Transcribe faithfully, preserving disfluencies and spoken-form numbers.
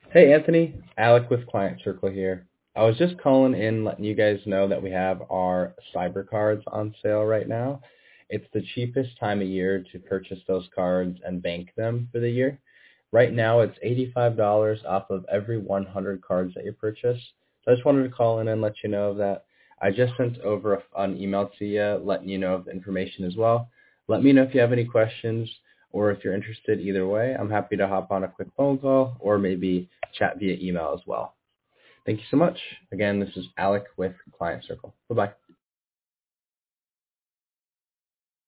Hey Anthony, Alec with Client Circle here. I was just calling in letting you guys know that we have our cyber cards on sale right now. It's the cheapest time of year to purchase those cards and bank them for the year. Right now it's eighty-five dollars off of every one hundred cards that you purchase. So I just wanted to call in and let you know of that. I just sent over a- an email to you letting you know of the information as well. Let me know if you have any questions or if you're interested either way. I'm happy to hop on a quick phone call or maybe chat via email as well. Thank you so much. Again, this is Alec with Client Circle. Bye-bye.